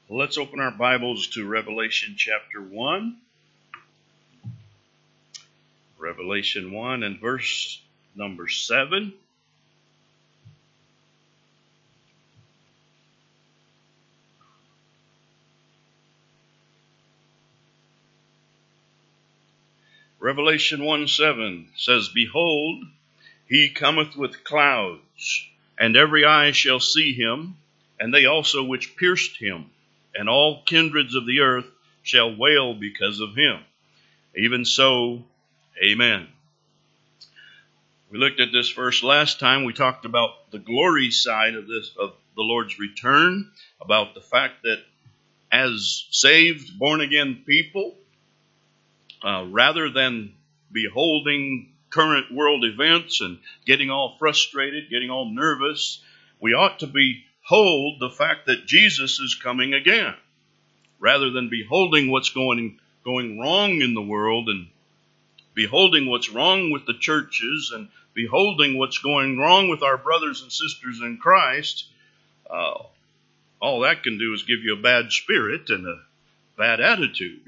Let's open our Bibles to Revelation chapter 1. Revelation 1 and verse number 7. Revelation 1:7 says, Behold, he cometh with clouds, and every eye shall see him, and they also which pierced him, and all kindreds of the earth shall wail because of him. Even so, amen. We looked at this verse last time. We talked about the glory side of the Lord's return, about the fact that as saved, born-again people, rather than beholding current world events and getting all frustrated, getting all nervous, we ought to behold the fact that Jesus is coming again, rather than beholding what's going wrong in the world and beholding what's wrong with the churches and beholding what's going wrong with our brothers and sisters in Christ. All that can do is give you a bad spirit and a bad attitude.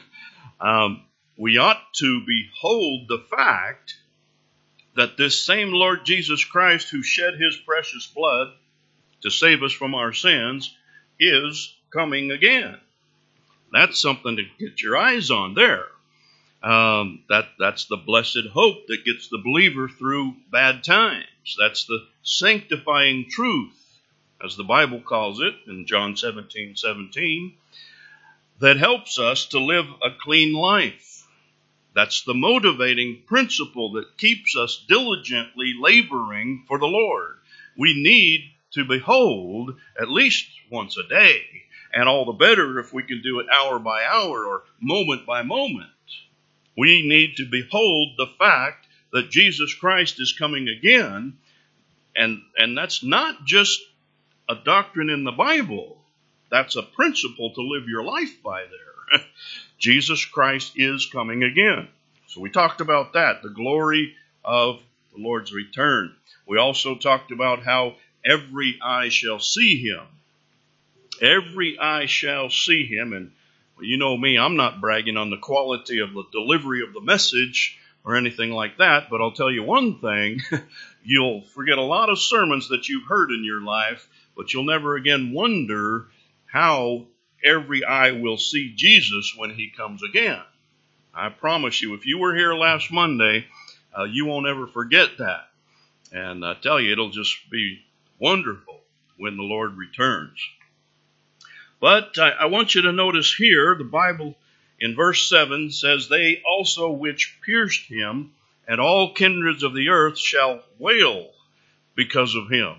We ought to behold the fact that this same Lord Jesus Christ, who shed his precious blood to save us from our sins, is coming again. That's something to get your eyes on there. That's the blessed hope that gets the believer through bad times. That's the sanctifying truth, as the Bible calls it in John 17:17, that helps us to live a clean life. That's the motivating principle that keeps us diligently laboring for the Lord. We need to behold at least once a day, and all the better if we can do it hour by hour or moment by moment. We need to behold the fact that Jesus Christ is coming again, and that's not just a doctrine in the Bible. That's a principle to live your life by there. Jesus Christ is coming again. So we talked about that, the glory of the Lord's return. We also talked about how every eye shall see him. Every eye shall see him. And you know me, I'm not bragging on the quality of the delivery of the message or anything like that, but I'll tell you one thing, you'll forget a lot of sermons that you've heard in your life, but you'll never again wonder how every eye will see Jesus when he comes again. I promise you, if you were here last Monday, you won't ever forget that. And I tell you, it'll just be wonderful when the Lord returns. But I want you to notice here, the Bible in verse 7 says, They also which pierced him, and all kindreds of the earth shall wail because of him.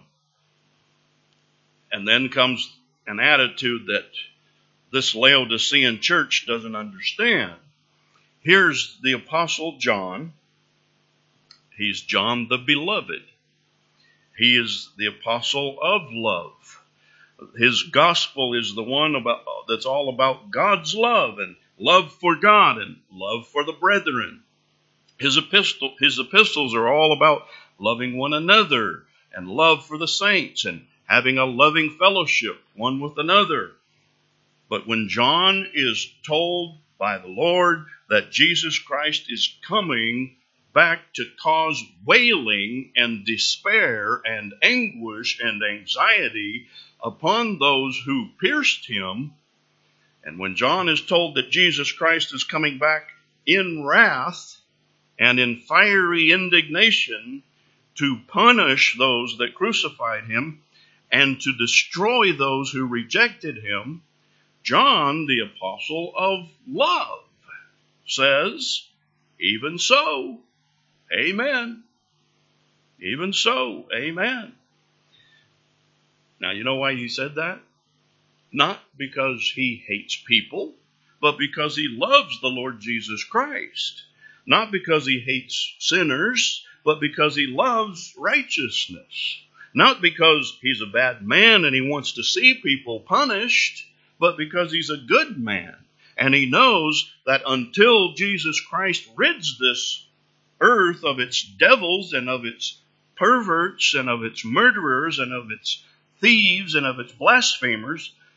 And then comes an attitude that this Laodicean church doesn't understand. Here's the Apostle John. He's John the Beloved. He is the apostle of love. His gospel is the one that's all about God's love and love for God and love for the brethren. His epistles are all about loving one another and love for the saints and having a loving fellowship one with another. But when John is told by the Lord that Jesus Christ is coming back to cause wailing and despair and anguish and anxiety upon those who pierced him, and when John is told that Jesus Christ is coming back in wrath and in fiery indignation to punish those that crucified him and to destroy those who rejected him, John, the apostle of love, says, Even so, amen. Even so, amen. Now, you know why he said that? Not because he hates people, but because he loves the Lord Jesus Christ. Not because he hates sinners, but because he loves righteousness. Not because he's a bad man and he wants to see people punished, but because he's a good man. And he knows that until Jesus Christ rids this earth of its devils and of its perverts and of its murderers and of its thieves and of its blasphemers,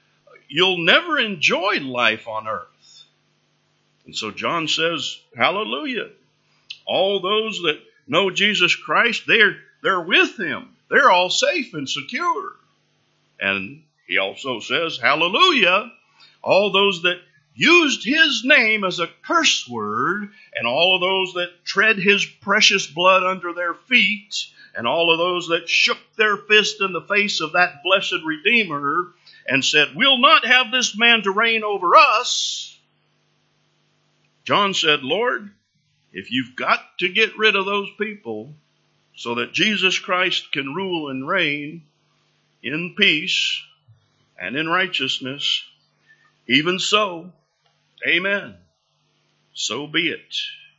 you'll never enjoy life on earth. And so John says, hallelujah. All those that know Jesus Christ, they're with him. They're all safe and secure. And he also says, hallelujah. All those that used his name as a curse word, and all of those that tread his precious blood under their feet, and all of those that shook their fist in the face of that blessed Redeemer and said, we'll not have this man to reign over us. John said, Lord, if you've got to get rid of those people so that Jesus Christ can rule and reign in peace and in righteousness, even so, amen. So be it.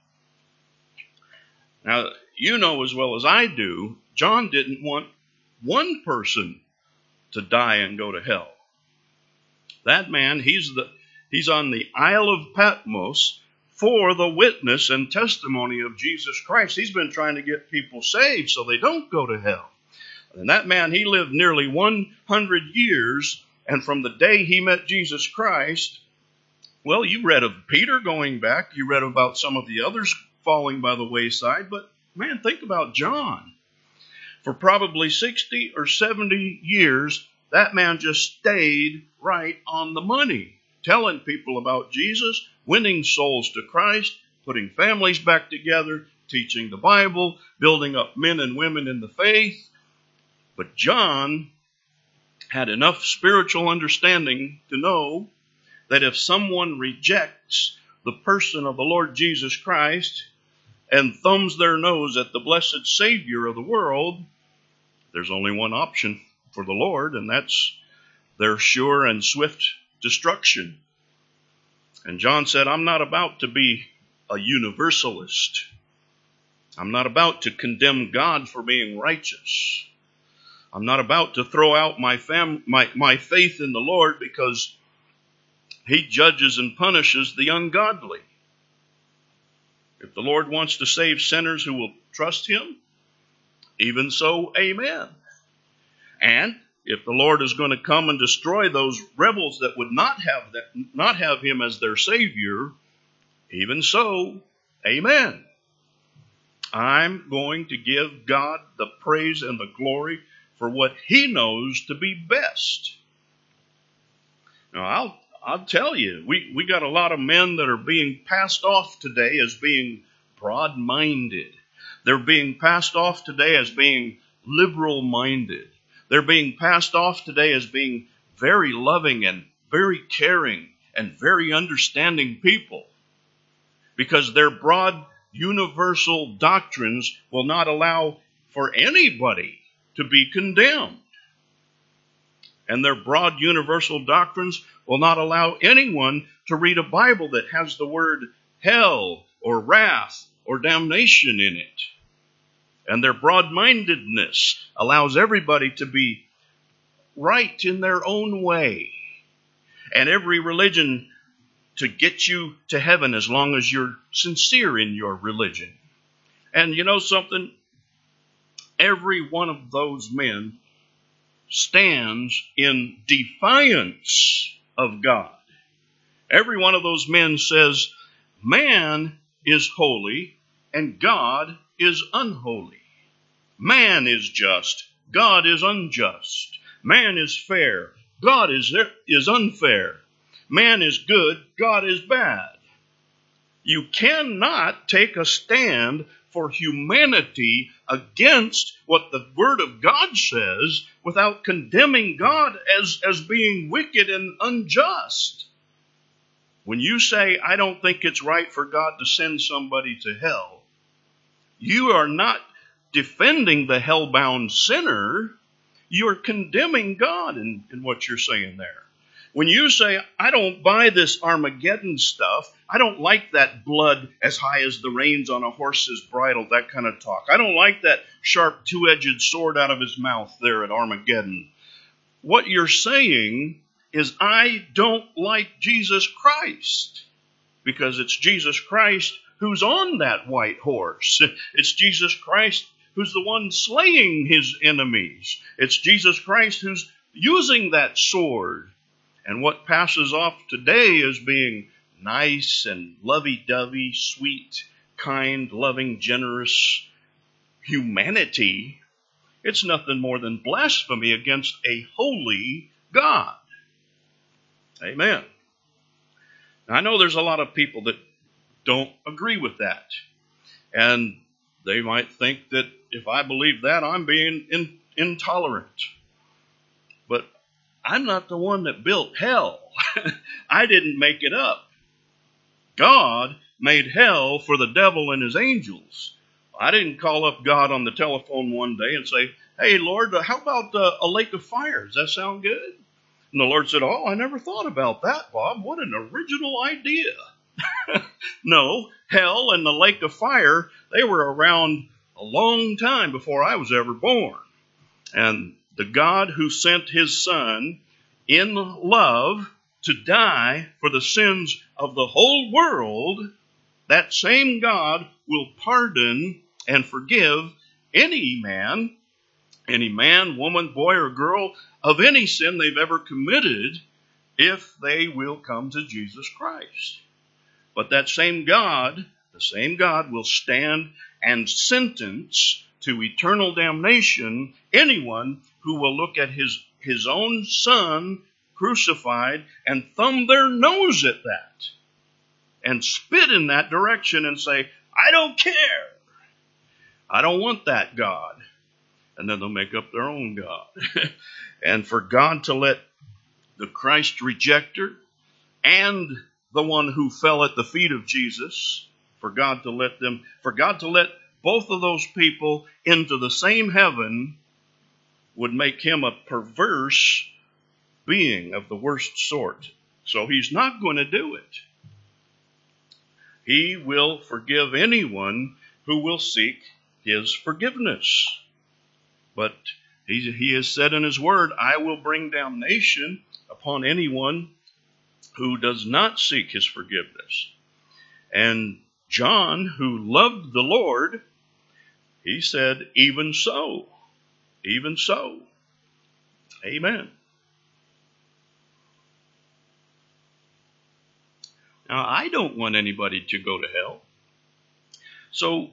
Now, you know as well as I do, John didn't want one person to die and go to hell. That man, he's on the Isle of Patmos for the witness and testimony of Jesus Christ. He's been trying to get people saved so they don't go to hell. And that man, he lived nearly 100 years, and from the day he met Jesus Christ, well, you read of Peter going back, you read about some of the others falling by the wayside, but man, think about John. For probably 60 or 70 years, that man just stayed right on the money, telling people about Jesus, winning souls to Christ, putting families back together, teaching the Bible, building up men and women in the faith. But John had enough spiritual understanding to know that if someone rejects the person of the Lord Jesus Christ and thumbs their nose at the blessed Savior of the world, there's only one option for the Lord, and that's their sure and swift destruction. And John said, I'm not about to be a universalist. I'm not about to condemn God for being righteous. I'm not about to throw out my faith in the Lord because he judges and punishes the ungodly. If the Lord wants to save sinners who will trust him, even so, amen. And if the Lord is going to come and destroy those rebels that would not have him as their Savior, even so, amen. I'm going to give God the praise and the glory for what he knows to be best. Now, I'll tell you, we got a lot of men that are being passed off today as being broad-minded. They're being passed off today as being liberal-minded. They're being passed off today as being very loving and very caring and very understanding people, because their broad universal doctrines will not allow for anybody to be condemned. And their broad universal doctrines will not allow anyone to read a Bible that has the word hell or wrath or damnation in it. And their broad-mindedness allows everybody to be right in their own way. And every religion to get you to heaven as long as you're sincere in your religion. And you know something? Every one of those men stands in defiance of God. Every one of those men says, man is holy and God is unholy. Man is just, God is unjust. Man is fair, God is unfair. Man is good, God is bad. You cannot take a stand for humanity against what the Word of God says without condemning God as being wicked and unjust. When you say, I don't think it's right for God to send somebody to hell, you are not defending the hell-bound sinner. You are condemning God in what you're saying there. When you say, I don't buy this Armageddon stuff, I don't like that blood as high as the reins on a horse's bridle, that kind of talk. I don't like that sharp two-edged sword out of his mouth there at Armageddon. What you're saying is, I don't like Jesus Christ, because it's Jesus Christ who's on that white horse. It's Jesus Christ who's the one slaying his enemies. It's Jesus Christ who's using that sword. And what passes off today as being nice and lovey-dovey, sweet, kind, loving, generous humanity, it's nothing more than blasphemy against a holy God. Amen. Now, I know there's a lot of people that don't agree with that. And they might think that if I believe that, I'm being intolerant. But I'm not the one that built hell. I didn't make it up. God made hell for the devil and his angels. I didn't call up God on the telephone one day and say, "Hey, Lord, how about a lake of fire? Does that sound good?" And the Lord said, "Oh, I never thought about that, Bob. What an original idea." No, hell and the lake of fire, they were around a long time before I was ever born. And the God who sent his Son in love to die for the sins of the whole world, that same God will pardon and forgive any man, woman, boy, or girl of any sin they've ever committed if they will come to Jesus Christ. But that same God, the same God will stand and sentence to eternal damnation anyone who will look at his own Son crucified and thumb their nose at that and spit in that direction and say, "I don't care. I don't want that God." And then they'll make up their own God. And for God to let the Christ rejecter and the one who fell at the feet of Jesus, for God to let both of those people into the same heaven would make him a perverse being of the worst sort. So he's not going to do it. He will forgive anyone who will seek his forgiveness. But he has said in his word, "I will bring damnation upon anyone who does not seek his forgiveness." And John, who loved the Lord, he said, "Even so, even so." Amen. Now, I don't want anybody to go to hell. So,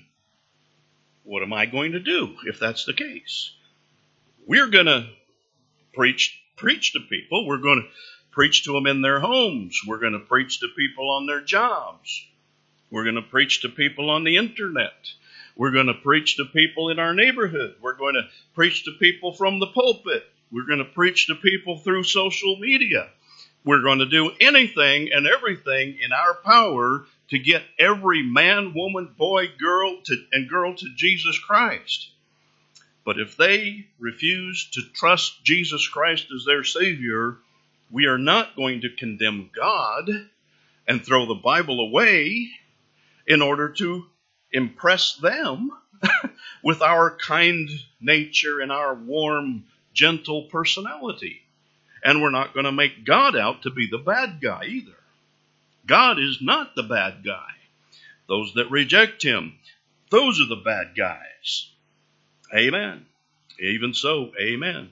what am I going to do if that's the case? We're going to preach to people. We're going to preach to them in their homes. We're going to preach to people on their jobs. We're going to preach to people on the internet. We're going to preach to people in our neighborhood. We're going to preach to people from the pulpit. We're going to preach to people through social media. We're going to do anything and everything in our power to get every man, woman, boy, girl to Jesus Christ. But if they refuse to trust Jesus Christ as their Savior, we are not going to condemn God and throw the Bible away in order to impress them with our kind nature and our warm, gentle personality. And we're not going to make God out to be the bad guy either. God is not the bad guy. Those that reject him, those are the bad guys. Amen. Even so, amen.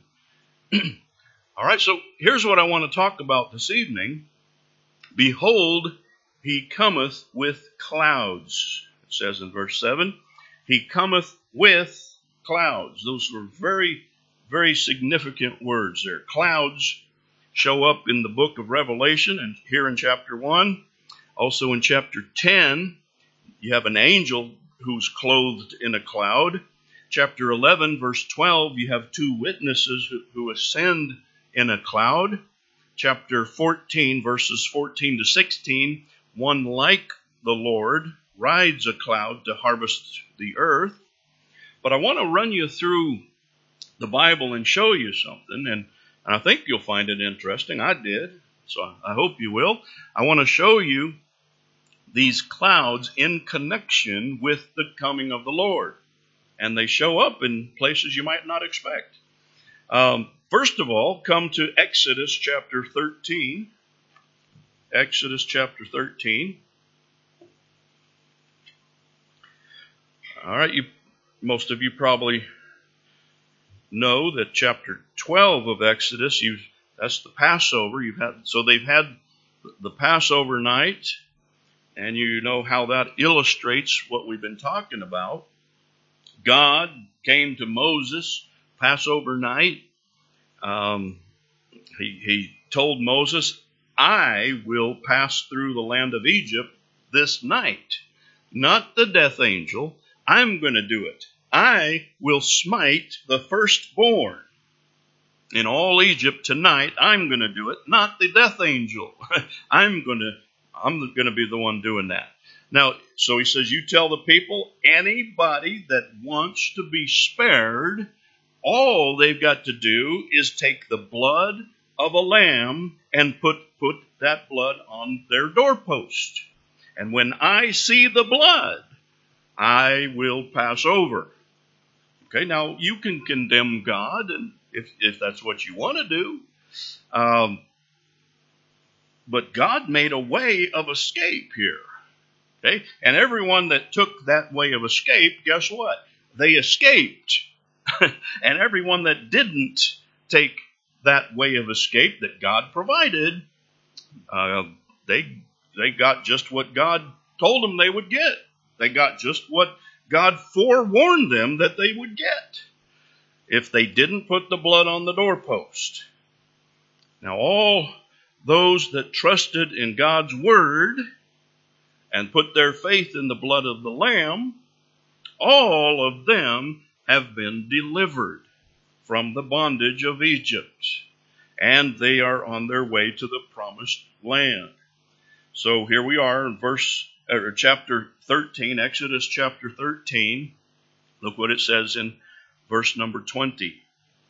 All right, so here's what I want to talk about this evening. Behold, he cometh with clouds. It says in verse 7, he cometh with clouds. Those were very, very significant words there. Clouds show up in the book of Revelation and here in chapter 1. Also in chapter 10, you have an angel who's clothed in a cloud. Chapter 11, verse 12, you have two witnesses who ascend in a cloud. Chapter 14, verses 14 to 16, one like the Lord rides a cloud to harvest the earth. But I want to run you through the Bible and show you something, and I think you'll find it interesting. I did, so I hope you will. I want to show you these clouds in connection with the coming of the Lord. And they show up in places you might not expect. First of all, come to Exodus chapter 13. Exodus chapter 13. All right, most of you probably know that chapter 12 of Exodus, you That's the Passover. So they've had the Passover night, and you know how that illustrates what we've been talking about. God came to Moses Passover night. He told Moses, I will pass through the land of Egypt this night. Not the death angel. I'm going to do it. I will smite the firstborn in all Egypt tonight. I'm going to do it, not the death angel. I'm going to be the one doing that. Now, so he says, you tell the people, anybody that wants to be spared, all they've got to do is take the blood of a lamb and put that blood on their doorpost. And when I see the blood, I will pass over. Okay, now you can condemn God, and if that's what you want to do. But God made a way of escape here. Okay, and everyone that took that way of escape, guess what? They escaped. And everyone that didn't take that way of escape that God provided, they got just what God told them they would get. They got just what God forewarned them that they would get if they didn't put the blood on the doorpost. Now, all those that trusted in God's word and put their faith in the blood of the Lamb, all of them have been delivered from the bondage of Egypt, and they are on their way to the promised land. So here we are in chapter 13, Exodus chapter 13. Look what it says in verse number 20.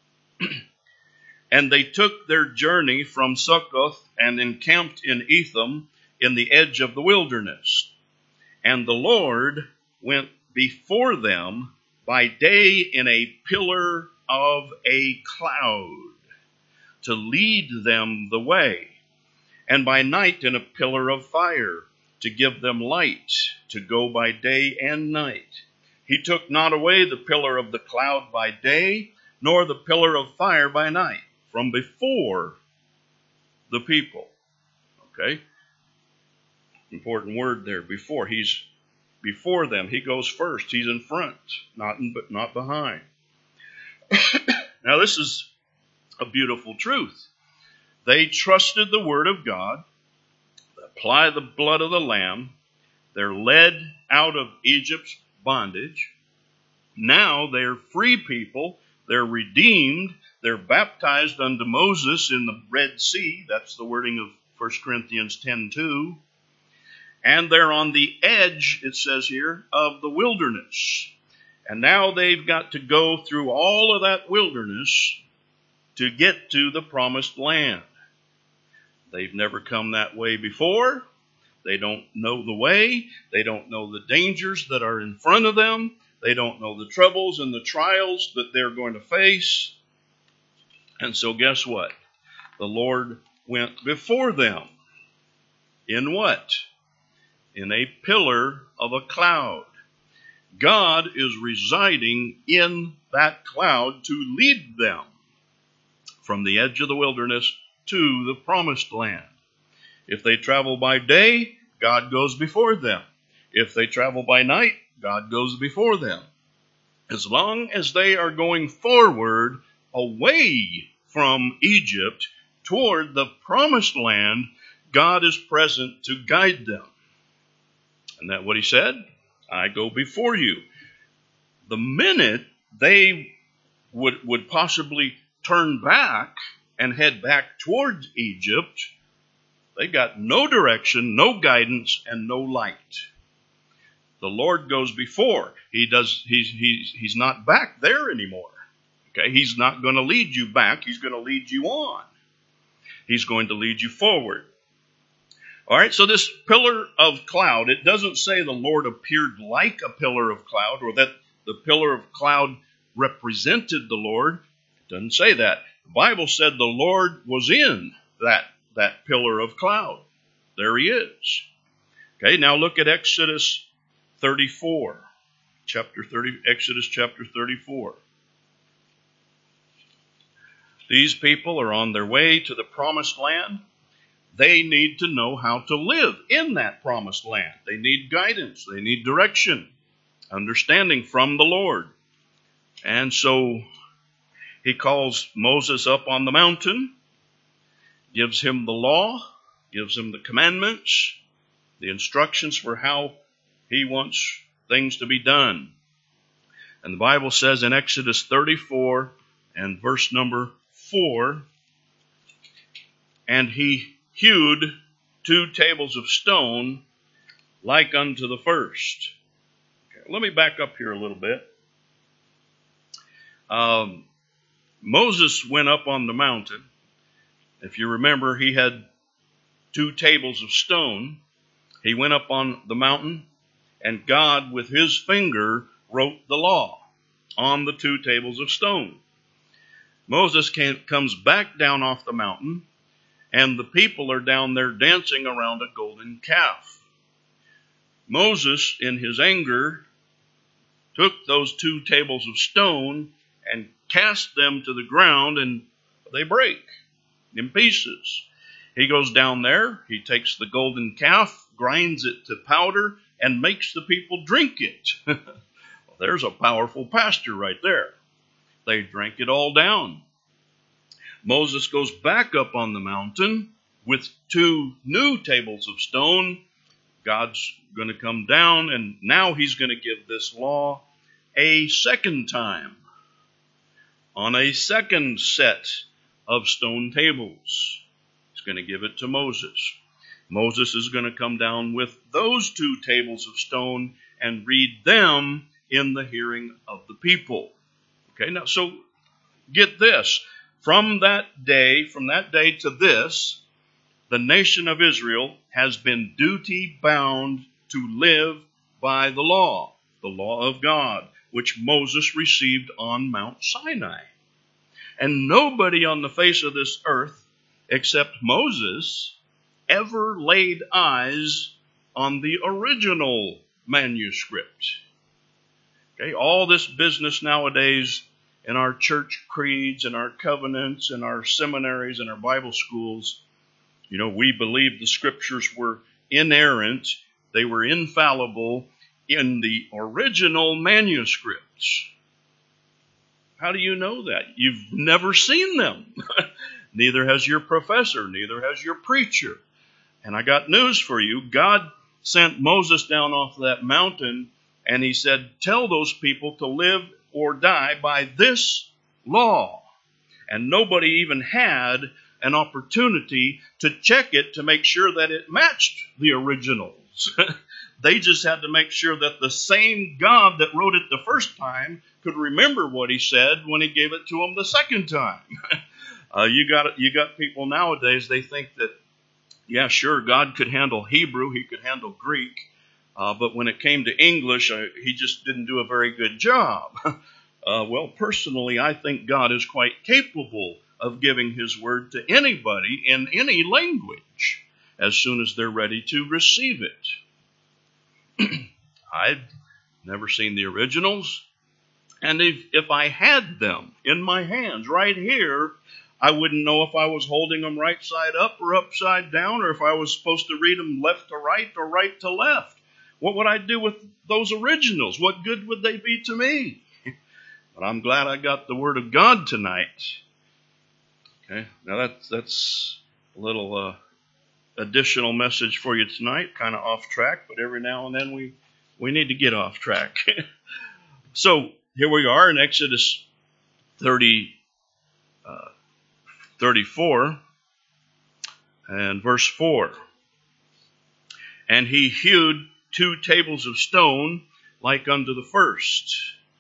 And they took their journey from Succoth and encamped in Etham in the edge of the wilderness. And the Lord went before them by day in a pillar of a cloud to lead them the way, and by night in a pillar of fire to give them light to go by day and night. He took not away the pillar of the cloud by day, nor the pillar of fire by night from before the people. Okay? Important word there, before. He's before them. He goes first. He's in front, not behind. Now, this is a beautiful truth. They trusted the word of God, apply the blood of the Lamb. They're led out of Egypt's bondage. Now they're free people. They're redeemed. They're baptized unto Moses in the Red Sea. That's the wording of 1 Corinthians 10:2. And they're on the edge, it says here, of the wilderness. And now they've got to go through all of that wilderness to get to the promised land. They've never come that way before. They don't know the way. They don't know the dangers that are in front of them. They don't know the troubles and the trials that they're going to face. And so guess what? The Lord went before them. In what? In a pillar of a cloud. God is residing in that cloud to lead them from the edge of the wilderness to the promised land. If they travel by day, God goes before them. If they travel by night, God goes before them. As long as they are going forward away from Egypt toward the promised land, God is present to guide them. Isn't that what he said? I go before you. The minute they would possibly turn back and head back towards Egypt, they got no direction, no guidance, and no light. The Lord goes before. He's not back there anymore. Okay, he's not going to lead you back. He's going to lead you on. He's going to lead you forward. All right, so this pillar of cloud, it doesn't say the Lord appeared like a pillar of cloud or that the pillar of cloud represented the Lord. It doesn't say that. The Bible said the Lord was in that pillar of cloud. There he is. Okay, now look at Exodus 34. Exodus chapter 34. These people are on their way to the promised land. They need to know how to live in that promised land. They need guidance. They need direction, understanding from the Lord. And so he calls Moses up on the mountain, gives him the law, gives him the commandments, the instructions for how he wants things to be done. And the Bible says in Exodus 34 and verse number 4, and he hewed 2 tables of stone like unto the first. Okay, let me back up here a little bit. Moses went up on the mountain. If you remember, he had 2 tables of stone. He went up on the mountain, and God, with his finger, wrote the law on the 2 tables of stone. Moses comes back down off the mountain, and the people are down there dancing around a golden calf. Moses, in his anger, took those 2 tables of stone and cast them to the ground, and they break in pieces. He goes down there, he takes the golden calf, grinds it to powder, and makes the people drink it. Well, there's a powerful pastor right there. They drank it all down. Moses goes back up on the mountain with 2 new tables of stone. God's going to come down, and now he's going to give this law a second time on a second set of stone tables. He's going to give it to Moses. Moses is going to come down with those 2 tables of stone and read them in the hearing of the people. Okay, now, so get this. From that day to this, the nation of Israel has been duty bound to live by the law of God, which Moses received on Mount Sinai. And nobody on the face of this earth, except Moses, ever laid eyes on the original manuscript. Okay, all this business nowadays in our church creeds and our covenants and our seminaries and our Bible schools, we believe the scriptures were inerrant, they were infallible in the original manuscripts. How do you know that? You've never seen them. Neither has your professor, neither has your preacher. And I got news for you. God sent Moses down off that mountain, and he said, tell those people to live or die by this law. And nobody even had an opportunity to check it to make sure that it matched the originals. They just had to make sure that the same God that wrote it the first time could remember what he said when he gave it to them the second time. You got people nowadays, they think that, yeah, sure, God could handle Hebrew, he could handle Greek, but when it came to English, he just didn't do a very good job. Well, personally, I think God is quite capable of giving his word to anybody in any language as soon as they're ready to receive it. I've never seen the originals, and if I had them in my hands right here, I wouldn't know if I was holding them right side up or upside down, or if I was supposed to read them left to right or right to left. What would I do with those originals? What good would they be to me? But I'm glad I got the Word of God tonight. Okay, now that's a little additional message for you tonight, kind of off track, but every now and then we need to get off track. So here we are in Exodus 34 and verse 4. And he hewed 2 tables of stone like unto the first.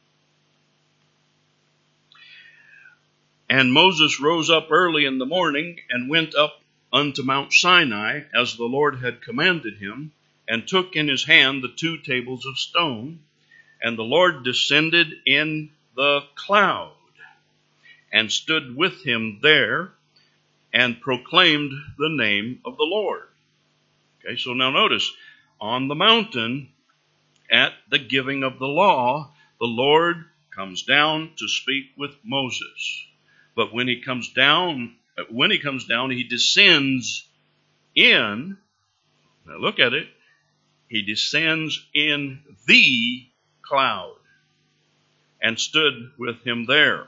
And Moses rose up early in the morning and went up unto Mount Sinai, as the Lord had commanded him, and took in his hand the 2 tables of stone. And the Lord descended in the cloud, and stood with him there, and proclaimed the name of the Lord. Okay, so now notice, on the mountain, at the giving of the law, the Lord comes down to speak with Moses. But when he comes down, he descends in. Now look at it. He descends in the cloud and stood with him there.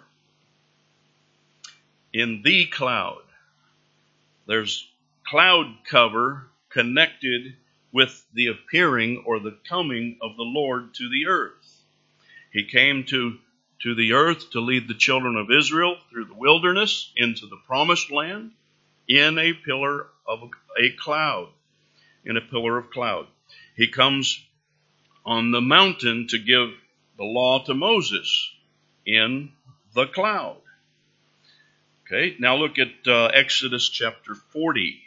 In the cloud. There's cloud cover connected with the appearing or the coming of the Lord to the earth. He came to the earth to lead the children of Israel through the wilderness into the promised land in a pillar of a cloud, in a pillar of cloud. He comes on the mountain to give the law to Moses in the cloud. Okay, now look at Exodus chapter 40.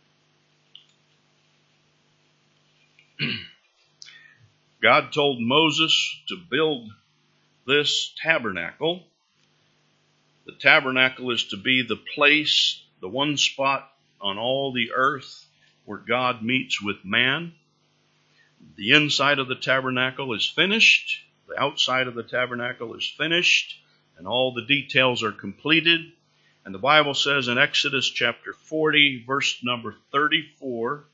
God told Moses to build this tabernacle. The tabernacle is to be the place, the one spot on all the earth where God meets with man. The inside of the tabernacle is finished. The outside of the tabernacle is finished. And all the details are completed. And the Bible says in Exodus chapter 40, verse number 34,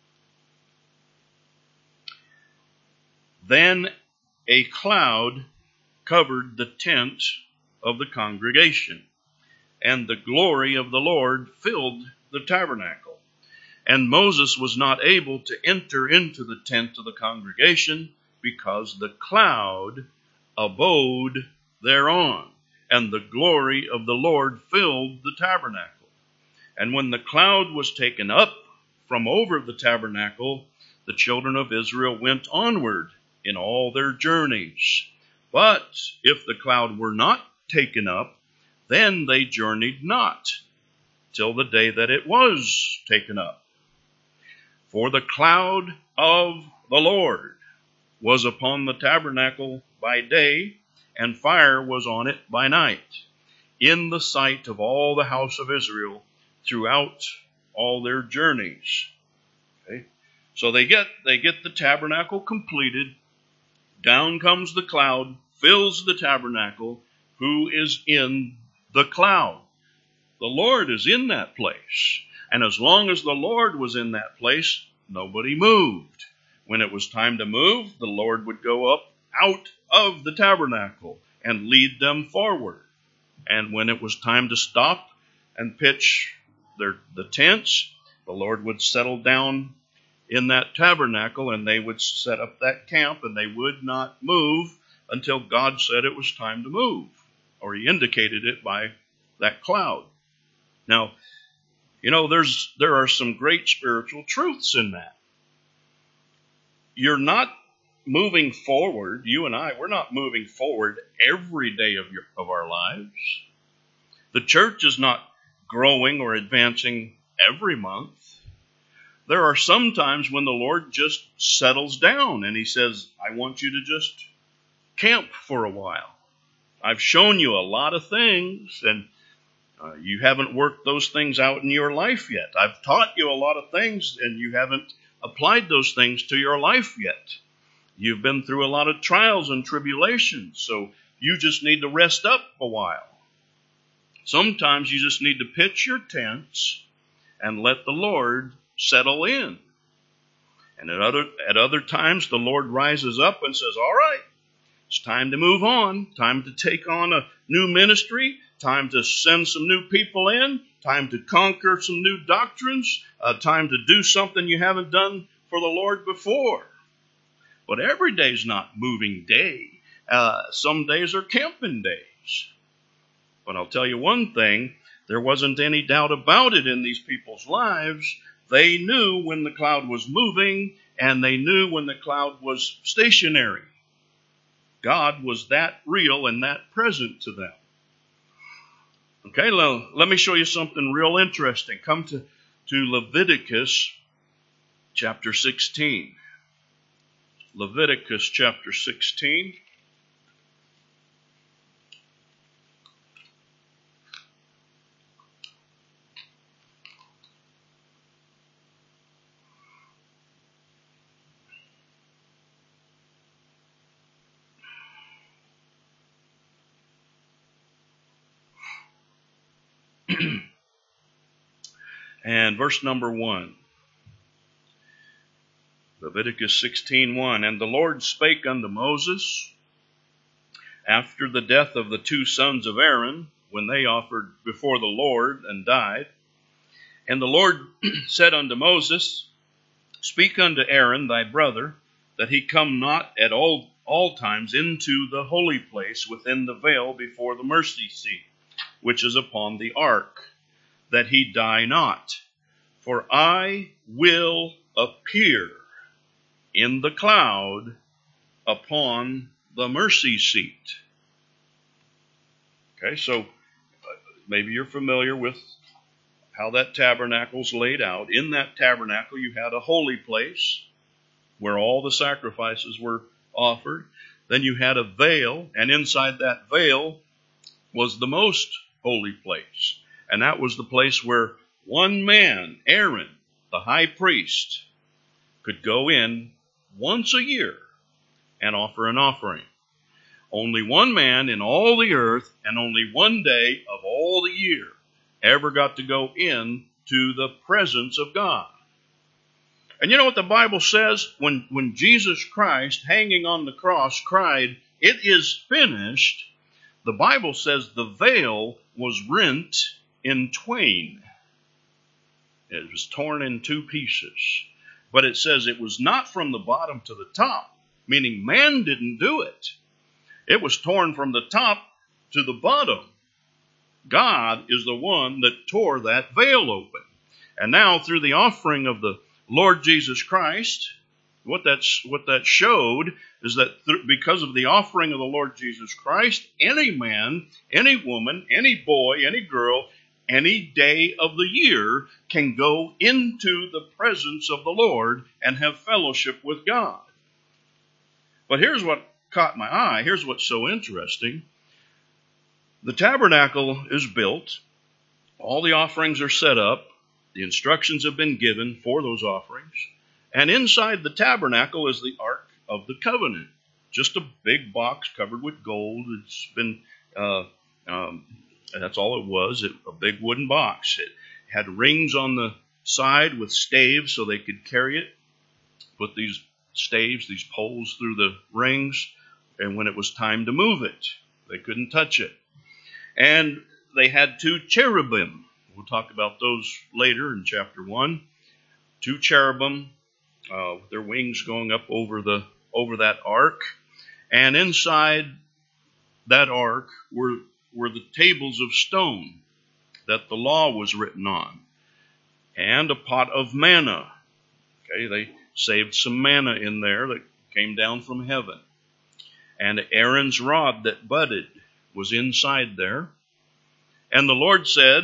then a cloud covered the tent of the congregation, and the glory of the Lord filled the tabernacle. And Moses was not able to enter into the tent of the congregation because the cloud abode thereon, and the glory of the Lord filled the tabernacle. And when the cloud was taken up from over the tabernacle, the children of Israel went onward in all their journeys. But if the cloud were not taken up, then they journeyed not till the day that it was taken up. For the cloud of the Lord was upon the tabernacle by day, and fire was on it by night, in the sight of all the house of Israel throughout all their journeys. Okay? So they get the tabernacle completed. Down comes the cloud, fills the tabernacle. Who is in the cloud? The Lord is in that place. And as long as the Lord was in that place, nobody moved. When it was time to move, the Lord would go up out of the tabernacle and lead them forward. And when it was time to stop and pitch the tents, the Lord would settle down in that tabernacle, and they would set up that camp, and they would not move until God said it was time to move, or he indicated it by that cloud. Now, you know, there are some great spiritual truths in that. You're not moving forward. You and I, we're not moving forward every day of our lives. The church is not growing or advancing every month. There are some times when the Lord just settles down and he says, I want you to just camp for a while. I've shown you a lot of things, and you haven't worked those things out in your life yet. I've taught you a lot of things, and you haven't applied those things to your life yet. You've been through a lot of trials and tribulations, so you just need to rest up a while. Sometimes you just need to pitch your tents and let the Lord settle in. And at other times, the Lord rises up and says, all right, it's time to move on, time to take on a new ministry, time to send some new people in, time to conquer some new doctrines, time to do something you haven't done for the Lord before. But every day's not moving day. Some days are camping days. But I'll tell you one thing, there wasn't any doubt about it in these people's lives. They knew when the cloud was moving, and they knew when the cloud was stationary. God was that real and that present to them. Okay, let me show you something real interesting. Come to Leviticus chapter 16. Leviticus chapter 16. And verse number 1. Leviticus 16:1. And the Lord spake unto Moses after the death of the two sons of Aaron, when they offered before the Lord and died. And the Lord said unto Moses, Speak unto Aaron thy brother, that he come not at all times into the holy place within the veil before the mercy seat, which is upon the ark, that he die not. For I will appear in the cloud upon the mercy seat. Okay, so maybe you're familiar with how that tabernacle's laid out. In that tabernacle, you had a holy place where all the sacrifices were offered. Then you had a veil, and inside that veil was the most holy place. And that was the place where one man, Aaron, the high priest, could go in once a year and offer an offering. Only one man in all the earth and only one day of all the year ever got to go in to the presence of God. And you know what the Bible says? When Jesus Christ, hanging on the cross, cried, It is finished, the Bible says the veil was rent in twain. It was torn in two pieces. But it says it was not from the bottom to the top, meaning man didn't do it. It was torn from the top to the bottom. God is the one that tore that veil open. And now through the offering of the Lord Jesus Christ, what that showed is that because of the offering of the Lord Jesus Christ, any man, any woman, any boy, any girl, any day of the year can go into the presence of the Lord and have fellowship with God. But here's what caught my eye. Here's what's so interesting. The tabernacle is built. All the offerings are set up. The instructions have been given for those offerings. And inside the tabernacle is the Ark of the Covenant. Just a big box covered with gold. It's been, that's all it was, a big wooden box. It had rings on the side with staves so they could carry it. Put these staves, these poles through the rings. And when it was time to move it, they couldn't touch it. And they had two cherubim. We'll talk about those later in chapter 1. Two cherubim, with their wings going up over that ark. And inside that ark were the tables of stone that the law was written on. And a pot of manna. Okay, they saved some manna in there that came down from heaven. And Aaron's rod that budded was inside there. And the Lord said,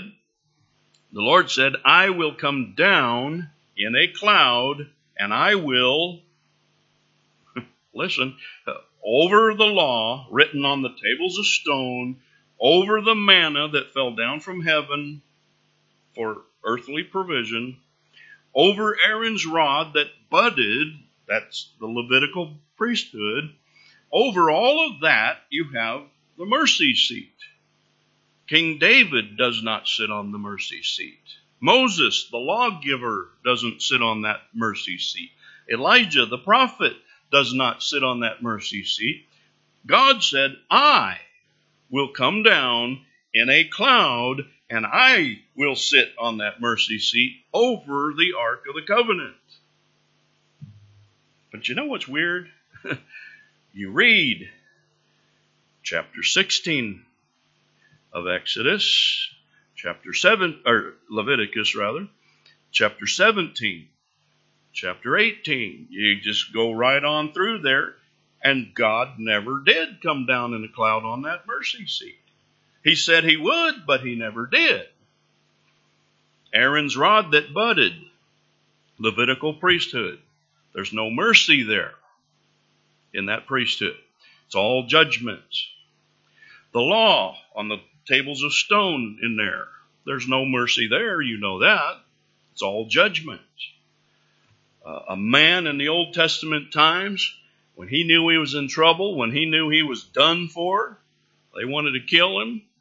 I will come down in a cloud, and I will, listen, over the law written on the tables of stone, over the manna that fell down from heaven for earthly provision, over Aaron's rod that budded, that's the Levitical priesthood, over all of that you have the mercy seat. King David does not sit on the mercy seat. Moses, the lawgiver, doesn't sit on that mercy seat. Elijah, the prophet, does not sit on that mercy seat. God said, I will come down in a cloud, and I will sit on that mercy seat over the Ark of the Covenant. But you know what's weird? You read chapter 16 of Exodus, chapter 7, or Leviticus rather, chapter 17, chapter 18. You just go right on through there, and God never did come down in a cloud on that mercy seat. He said he would, but he never did. Aaron's rod that budded, Levitical priesthood. There's no mercy there in that priesthood. It's all judgments. The law on the tables of stone in there. There's no mercy there, you know that. It's all judgment. A man in the Old Testament times, when he knew he was in trouble, when he knew he was done for, they wanted to kill him.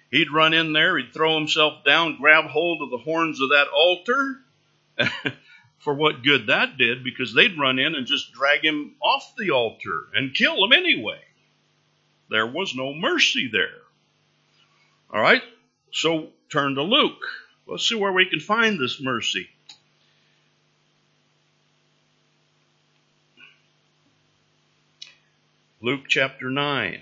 He'd run in there, he'd throw himself down, grab hold of the horns of that altar. For what good that did, because they'd run in and just drag him off the altar and kill him anyway. There was no mercy there. All right, so turn to Luke. Let's see where we can find this mercy. Luke chapter 9.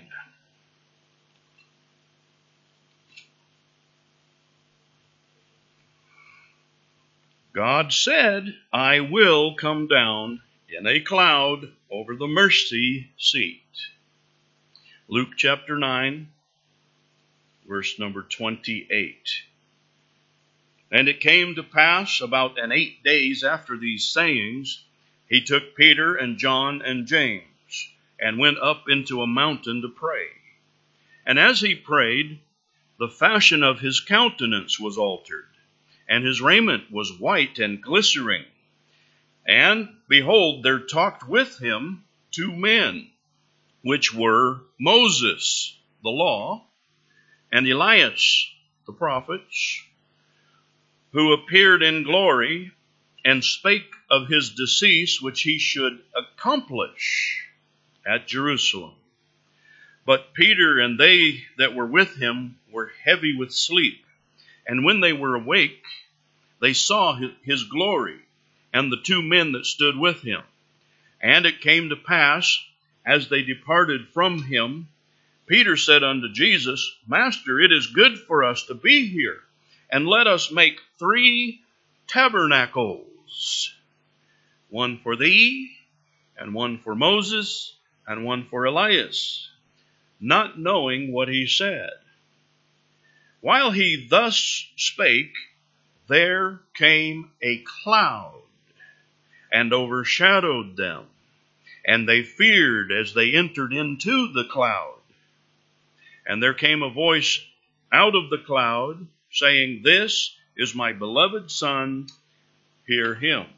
God said, I will come down in a cloud over the mercy seat. Luke chapter 9, verse number 28. And it came to pass about 8 days after these sayings, he took Peter and John and James, and went up into a mountain to pray. And as he prayed, the fashion of his countenance was altered, and his raiment was white and glistering. And behold, there talked with him 2 men, which were Moses, the law, and Elias, the prophets, who appeared in glory, and spake of his decease, which he should accomplish at Jerusalem. But Peter and they that were with him were heavy with sleep. And when they were awake, they saw his glory, and the 2 men that stood with him. And it came to pass, as they departed from him, Peter said unto Jesus, Master, it is good for us to be here, and let us make 3 tabernacles, one for thee, and one for Moses, and one for Elias, not knowing what he said. While he thus spake, there came a cloud, and overshadowed them, and they feared as they entered into the cloud. And there came a voice out of the cloud, saying, This is my beloved Son, hear him.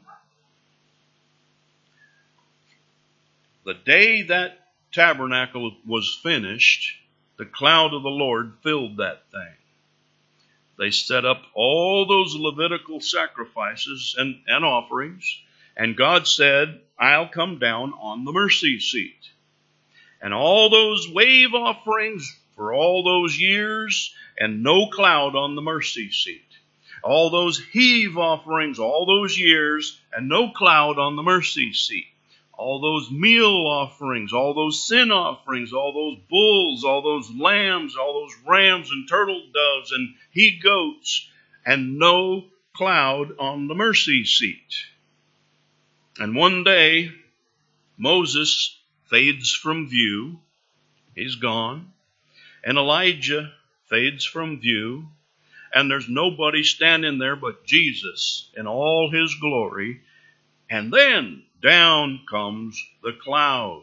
The day that tabernacle was finished, the cloud of the Lord filled that thing. They set up all those Levitical sacrifices and offerings, and God said, I'll come down on the mercy seat. And all those wave offerings for all those years, and no cloud on the mercy seat. All those heave offerings all those years, and no cloud on the mercy seat. All those meal offerings, all those sin offerings, all those bulls, all those lambs, all those rams and turtle doves and he goats, and no cloud on the mercy seat. And one day, Moses fades from view. He's gone. And Elijah fades from view. And there's nobody standing there but Jesus in all his glory. And then down comes the cloud.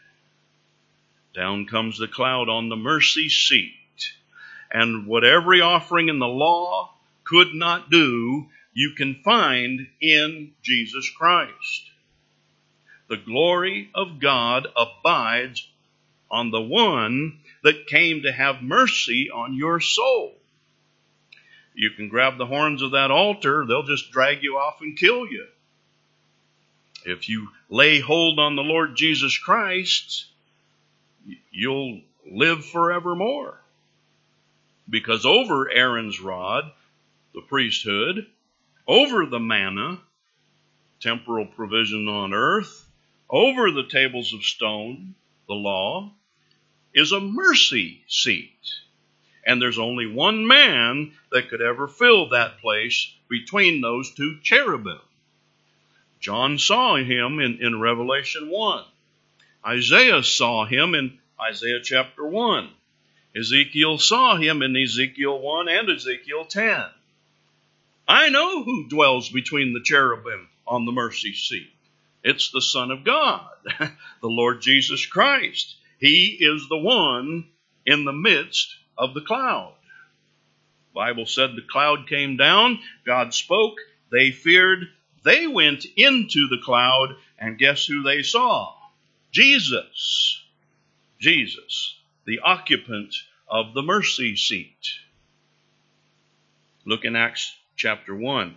Down comes the cloud on the mercy seat. And what every offering in the law could not do, you can find in Jesus Christ. The glory of God abides on the one that came to have mercy on your soul. You can grab the horns of that altar, they'll just drag you off and kill you. If you lay hold on the Lord Jesus Christ, you'll live forevermore. Because over Aaron's rod, the priesthood, over the manna, temporal provision on earth, over the tables of stone, the law, is a mercy seat. And there's only one man that could ever fill that place between those 2 cherubim. John saw him in Revelation 1. Isaiah saw him in Isaiah chapter 1. Ezekiel saw him in Ezekiel 1 and Ezekiel 10. I know who dwells between the cherubim on the mercy seat. It's the Son of God, the Lord Jesus Christ. He is the one in the midst of the cloud. The Bible said the cloud came down, God spoke, they feared, they went into the cloud, and guess who they saw? Jesus. Jesus, the occupant of the mercy seat. Look in Acts chapter 1.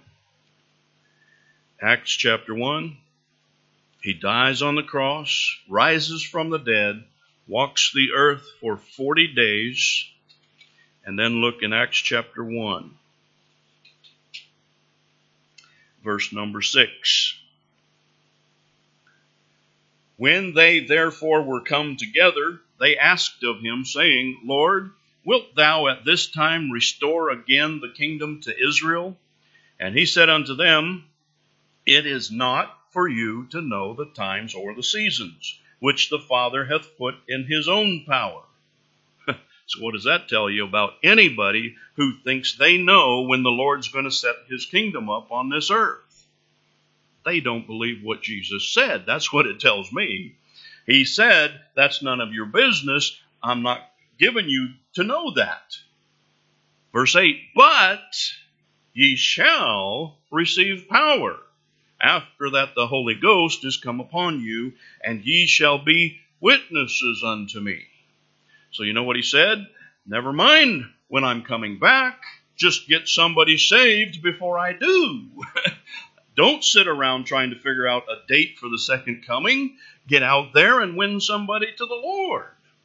Acts chapter 1. He dies on the cross, rises from the dead, walks the earth for 40 days, and then look in Acts chapter 1, verse number 6. When they therefore were come together, they asked of him, saying, Lord, wilt thou at this time restore again the kingdom to Israel? And he said unto them, It is not for you to know the times or the seasons, which the Father hath put in his own power. So what does that tell you about anybody who thinks they know when the Lord's going to set his kingdom up on this earth? They don't believe what Jesus said. That's what it tells me. He said, that's none of your business. I'm not giving you to know that. Verse 8, but ye shall receive power. After that the Holy Ghost is come upon you, and ye shall be witnesses unto me. So you know what he said? Never mind when I'm coming back. Just get somebody saved before I do. Don't sit around trying to figure out a date for the second coming. Get out there and win somebody to the Lord.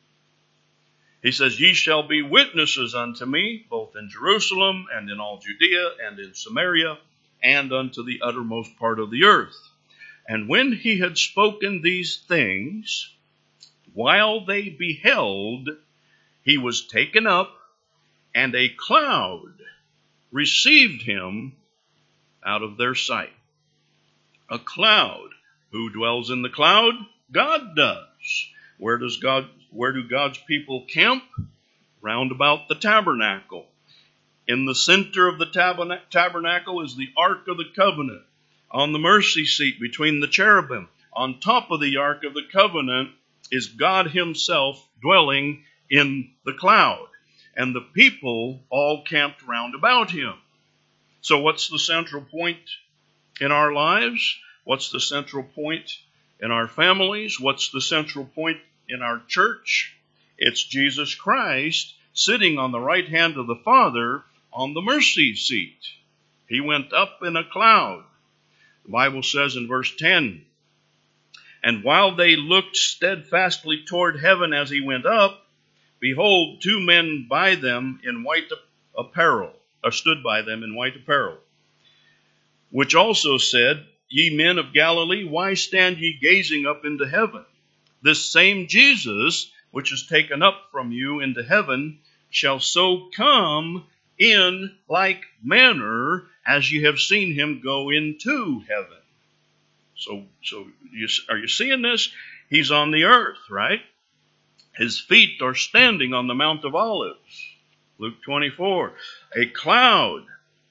He says, Ye shall be witnesses unto me, both in Jerusalem and in all Judea and in Samaria, and unto the uttermost part of the earth. And when he had spoken these things, while they beheld, he was taken up, and a cloud received him out of their sight. A cloud. Who dwells in the cloud? God does. Where do God's people camp? Round about the tabernacle. In the center of the tabernacle is the Ark of the Covenant. On the mercy seat between the cherubim, on top of the Ark of the Covenant, is God himself dwelling in the cloud. And the people all camped round about him. So what's the central point in our lives? What's the central point in our families? What's the central point in our church? It's Jesus Christ sitting on the right hand of the Father on the mercy seat. He went up in a cloud. The Bible says in verse 10, And while they looked steadfastly toward heaven as he went up, behold, two men by them in white apparel, or stood by them in white apparel, which also said, Ye men of Galilee, why stand ye gazing up into heaven? This same Jesus, which is taken up from you into heaven, shall so come in like manner as ye have seen him go into heaven. So are you seeing this? He's on the earth, right? His feet are standing on the Mount of Olives. Luke 24. A cloud.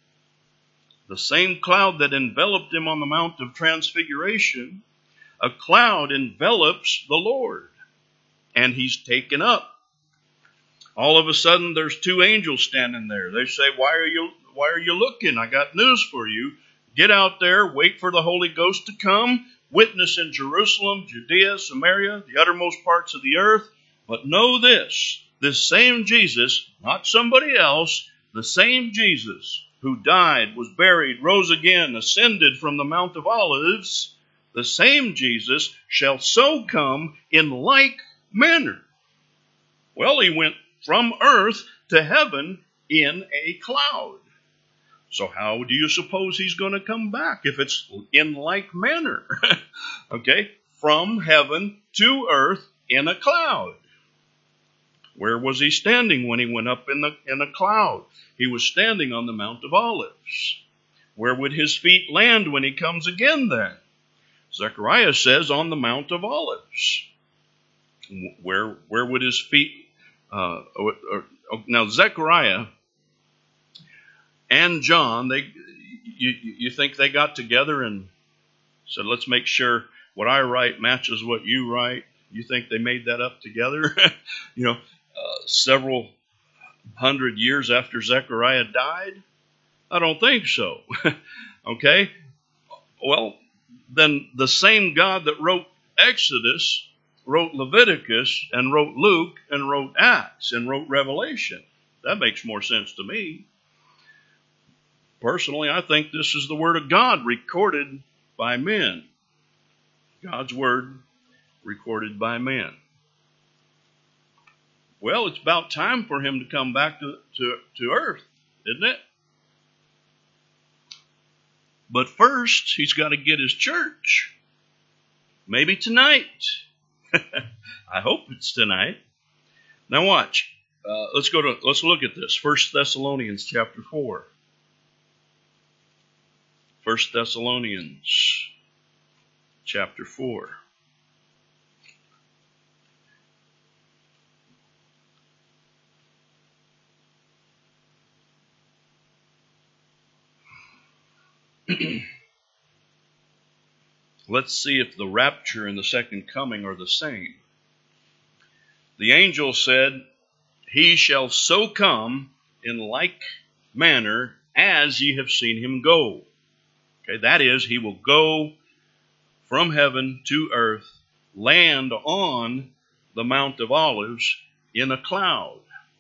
The same cloud that enveloped him on the Mount of Transfiguration, a cloud envelops the Lord, and he's taken up. All of a sudden, there's two angels standing there. They say, Why are you looking? I got news for you. Get out there, wait for the Holy Ghost to come, witness in Jerusalem, Judea, Samaria, the uttermost parts of the earth. But know this same Jesus, not somebody else, the same Jesus who died, was buried, rose again, ascended from the Mount of Olives, the same Jesus shall so come in like manner. Well, he went from earth to heaven in a cloud. So how do you suppose he's going to come back if it's in like manner? Okay, from heaven to earth in a cloud. Where was he standing when he went up in a cloud? He was standing on the Mount of Olives. Where would his feet land when he comes again then? Zechariah says on the Mount of Olives. Where would his feet... now Zechariah and John, you think they got together and said, let's make sure what I write matches what you write? You think they made that up together? Several hundred years after Zechariah died? I don't think so. Okay? Well, then the same God that wrote Exodus wrote Leviticus and wrote Luke and wrote Acts and wrote Revelation. That makes more sense to me. Personally, I think this is the Word of God recorded by men. God's Word recorded by men. Well, it's about time for him to come back to earth, isn't it? But first, he's got to get his church. Maybe tonight. I hope it's tonight. Now watch. Let's look at this. 1 Thessalonians chapter 4. 1 Thessalonians chapter 4. Let's see if the rapture and the second coming are the same. The angel said, "He shall so come in like manner as ye have seen him go." Okay, that is, he will go from heaven to earth, land on the Mount of Olives in a cloud.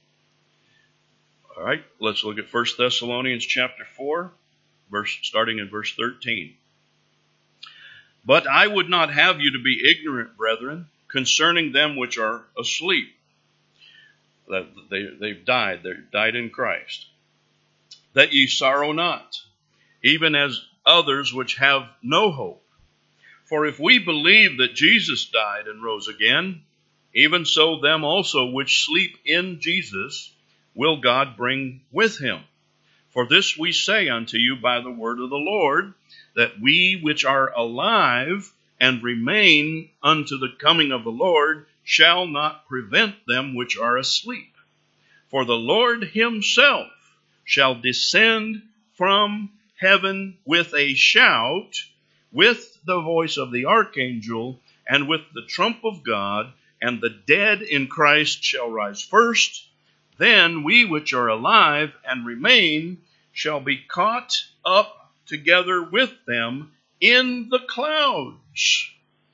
All right, let's look at 1 Thessalonians chapter 4, starting in verse 13. "But I would not have you to be ignorant, brethren, concerning them which are asleep." They've died in Christ. "That ye sorrow not, even as others which have no hope. For if we believe that Jesus died and rose again, even so them also which sleep in Jesus will God bring with him. For this we say unto you by the word of the Lord, that we which are alive and remain unto the coming of the Lord shall not prevent them which are asleep. For the Lord himself shall descend from heaven with a shout, with the voice of the archangel, and with the trump of God, and the dead in Christ shall rise first. Then we which are alive and remain shall be caught up together with them in the clouds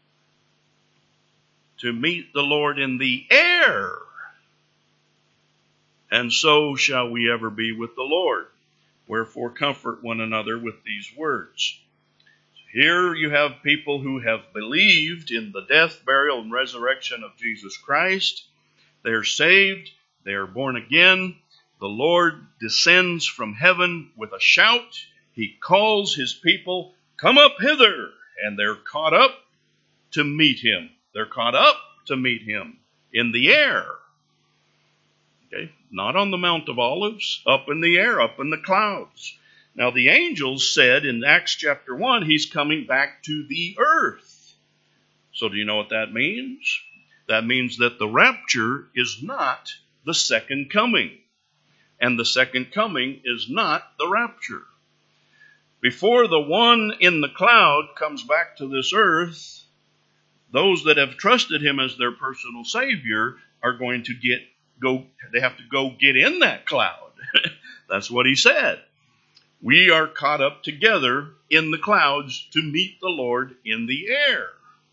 to meet the Lord in the air. And so shall we ever be with the Lord. Wherefore comfort one another with these words." Here you have people who have believed in the death, burial, and resurrection of Jesus Christ. They are saved. They are born again. The Lord descends from heaven with a shout. He calls his people, "Come up hither." And they're caught up to meet him. They're caught up to meet him in the air. Okay? Not on the Mount of Olives, up in the air, up in the clouds. Now the angels said in Acts chapter 1, he's coming back to the earth. So do you know what that means? That means that the rapture is not the second coming. And the second coming is not the rapture. Before the one in the cloud comes back to this earth, those that have trusted him as their personal Savior are going to they have to go get in that cloud. That's what he said. We are caught up together in the clouds to meet the Lord in the air.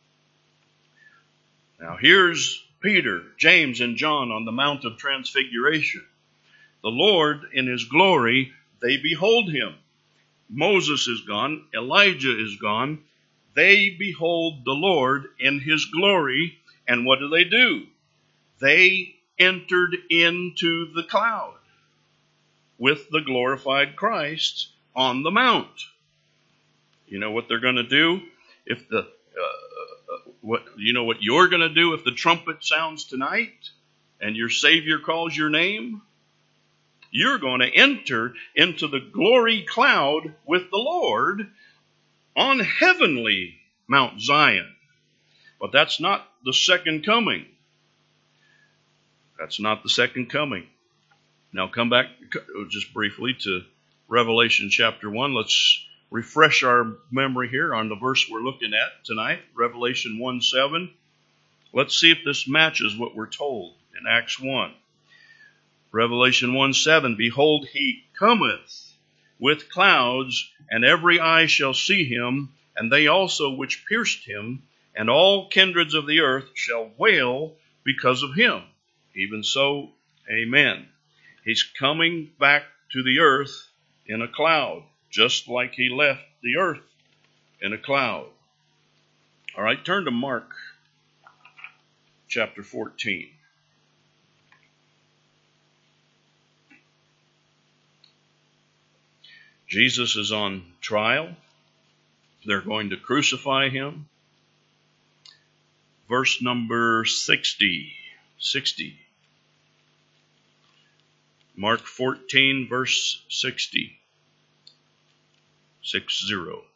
Now here's Peter, James, and John on the Mount of Transfiguration. The Lord in his glory, they behold him. Moses is gone. Elijah is gone. They behold the Lord in his glory. And what do? They entered into the cloud with the glorified Christ on the mount. You know what they're going to do if what you're going to do if the trumpet sounds tonight and your Savior calls your name? You're going to enter into the glory cloud with the Lord on heavenly Mount Zion. But that's not the second coming. That's not the second coming. Now come back just briefly to Revelation chapter 1. Let's refresh our memory here on the verse we're looking at tonight, Revelation 1:7. Let's see if this matches what we're told in Acts 1. Revelation 1:7, "Behold, he cometh with clouds, and every eye shall see him, and they also which pierced him, and all kindreds of the earth shall wail because of him. Even so, amen." He's coming back to the earth in a cloud, just like he left the earth in a cloud. All right, turn to Mark chapter 14. Jesus is on trial. They're going to crucify him. Verse number 60. Mark 14, verse 60. 60.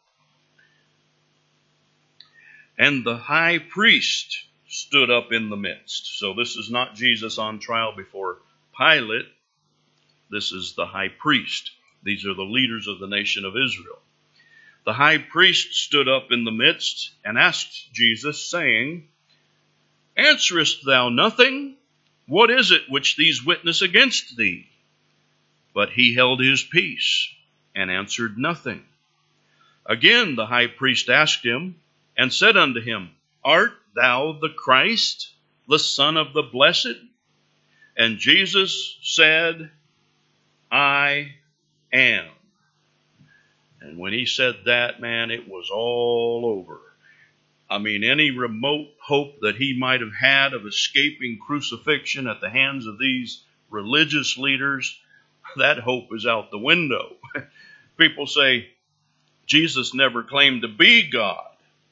And the high priest stood up in the midst. So this is not Jesus on trial before Pilate. This is the high priest. These are the leaders of the nation of Israel. The high priest stood up in the midst and asked Jesus, saying, Answerest thou nothing? What is it which these witness against thee? But he held his peace and answered nothing. Again the high priest asked him and said unto him, Art thou the Christ, the Son of the Blessed? And Jesus said, I am. And when he said that, man, it was all over. I mean, any remote hope that he might have had of escaping crucifixion at the hands of these religious leaders, that hope is out the window. People say, Jesus never claimed to be God.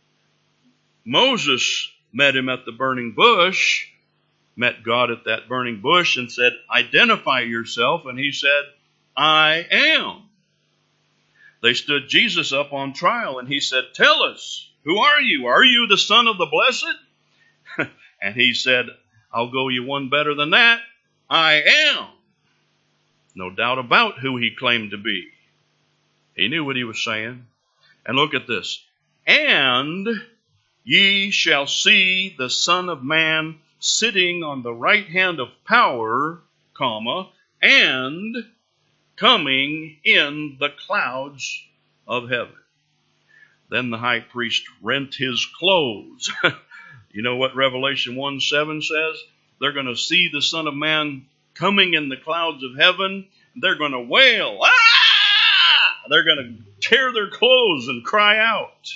Moses met him at the burning bush, met God at that burning bush and said, Identify yourself. And he said, I am. They stood Jesus up on trial and he said, Tell us, who are you? Are you the Son of the Blessed? And he said, I'll go you one better than that. I am. No doubt about who he claimed to be. He knew what he was saying. And look at this. And ye shall see the Son of Man sitting on the right hand of power, and coming in the clouds of heaven. Then the high priest rent his clothes. You know what Revelation 1:7 says? They're going to see the Son of Man coming in the clouds of heaven. They're going to wail. Ah! They're going to tear their clothes and cry out.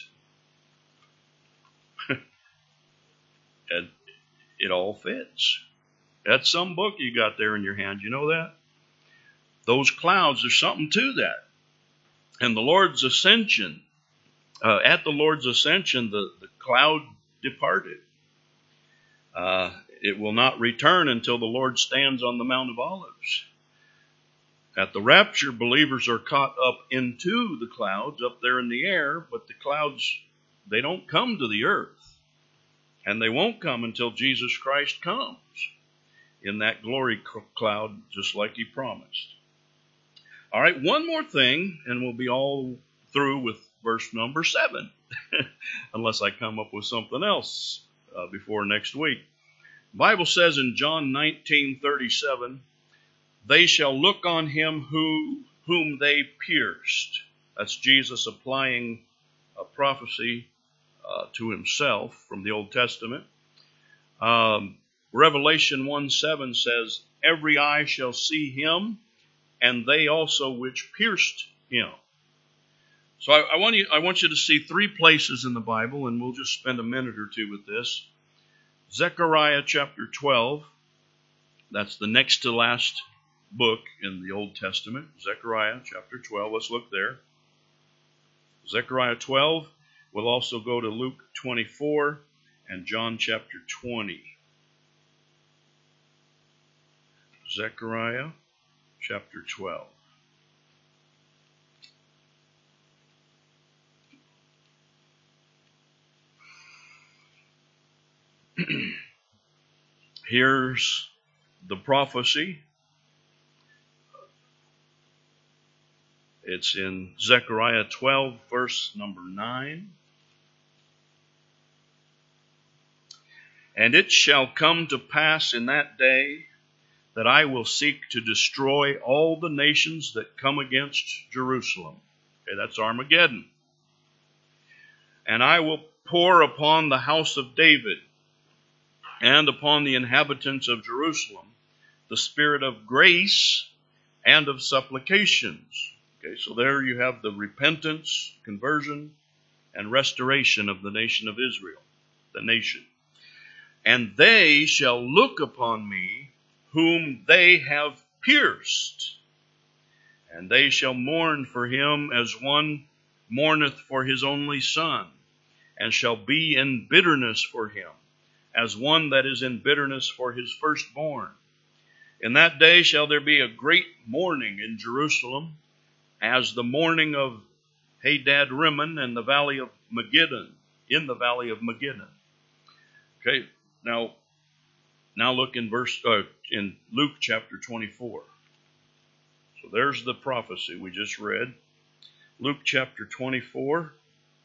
And it all fits. That's some book you got there in your hand. You know that? Those clouds, there's something to that. And the Lord's ascension, at the Lord's ascension, the cloud departed. It will not return until the Lord stands on the Mount of Olives. At the rapture, believers are caught up into the clouds up there in the air, but the clouds, they don't come to the earth. And they won't come until Jesus Christ comes in that glory cloud, just like he promised. All right, one more thing, and we'll be all through with verse number 7, unless I come up with something else before next week. The Bible says in John 19:37, they shall look on him whom they pierced. That's Jesus applying a prophecy to himself from the Old Testament. Revelation 1:7 says, every eye shall see him, and they also which pierced him. So I want you to see 3 places in the Bible, and we'll just spend a minute or two with this. Zechariah chapter 12, that's the next to last book in the Old Testament. Zechariah chapter 12, let's look there. Zechariah 12, we'll also go to Luke 24 and John chapter 20. Zechariah chapter 12. Here's the prophecy. It's in Zechariah 12, verse number 9. And it shall come to pass in that day that I will seek to destroy all the nations that come against Jerusalem. Okay, that's Armageddon. And I will pour upon the house of David and upon the inhabitants of Jerusalem the spirit of grace and of supplications. Okay, so there you have the repentance, conversion, and restoration of the nation of Israel, the nation. And they shall look upon me whom they have pierced, and they shall mourn for him as one mourneth for his only son, and shall be in bitterness for him, as one that is in bitterness for his firstborn. In that day shall there be a great mourning in Jerusalem, as the mourning of Hadad Rimmon in the valley of Megiddon, in the valley of Megiddon. Okay, now look in in Luke chapter 24. So there's the prophecy we just read. Luke chapter 24.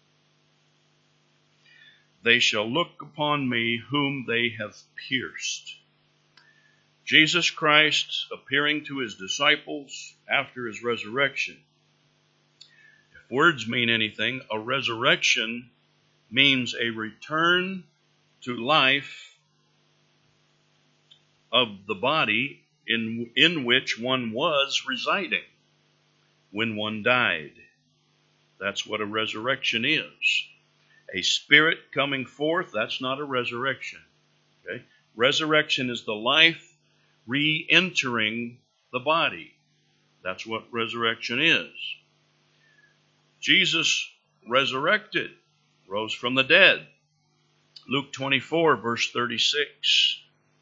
They shall look upon me whom they have pierced. Jesus Christ appearing to his disciples after his resurrection. If words mean anything, a resurrection means a return to life of the body in which one was residing when one died. That's what a resurrection is. A spirit coming forth, that's not a resurrection. Okay? Resurrection is the life re-entering the body. That's what resurrection is. Jesus resurrected, rose from the dead. Luke 24, verse 36.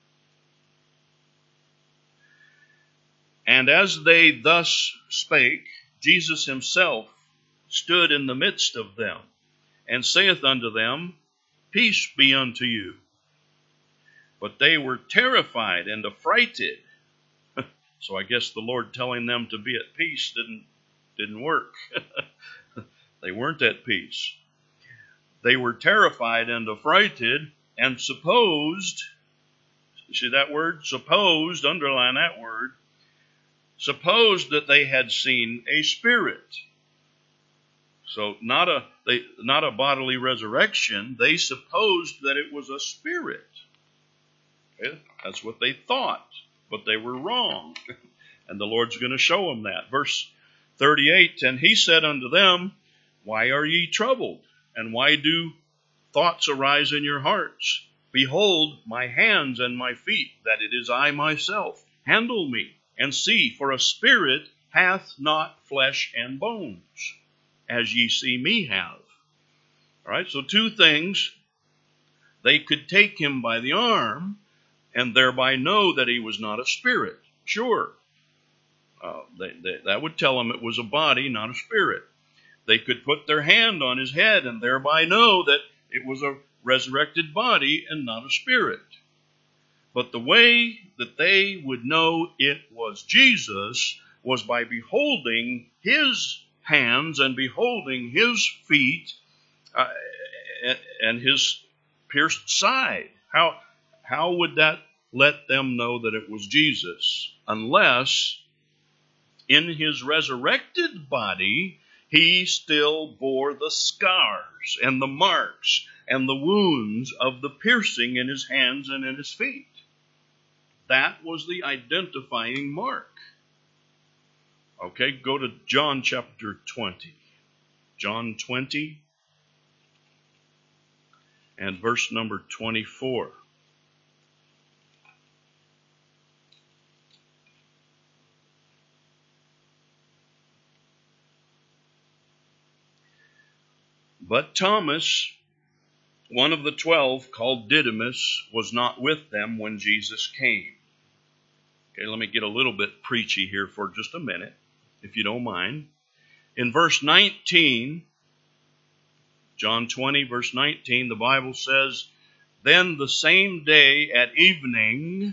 And as they thus spake, Jesus himself stood in the midst of them, and saith unto them, Peace be unto you. But they were terrified and affrighted. So I guess the Lord telling them to be at peace didn't work. They weren't at peace. They were terrified and affrighted, and supposed, see that word? Supposed, underline that word, supposed that they had seen a spirit. So not a bodily resurrection. They supposed that it was a spirit. Okay? That's what they thought, but they were wrong. And the Lord's going to show them that. Verse 38, and he said unto them, Why are ye troubled? And why do thoughts arise in your hearts? Behold, my hands and my feet, that it is I myself. Handle me, and see, for a spirit hath not flesh and bones, as ye see me have. All right, so two things. They could take him by the arm and thereby know that he was not a spirit. Sure. That would tell them it was a body, not a spirit. They could put their hand on his head and thereby know that it was a resurrected body and not a spirit. But the way that they would know it was Jesus was by beholding his hands and beholding his feet and his pierced side. How would that let them know that it was Jesus? Unless in his resurrected body, he still bore the scars and the marks and the wounds of the piercing in his hands and in his feet. That was the identifying mark. Okay, go to John chapter 20. John 20 and verse number 24. But Thomas, one of the 12, called Didymus, was not with them when Jesus came. Okay, let me get a little bit preachy here for just a minute, if you don't mind. In verse 19, John 20, verse 19, the Bible says, Then the same day at evening,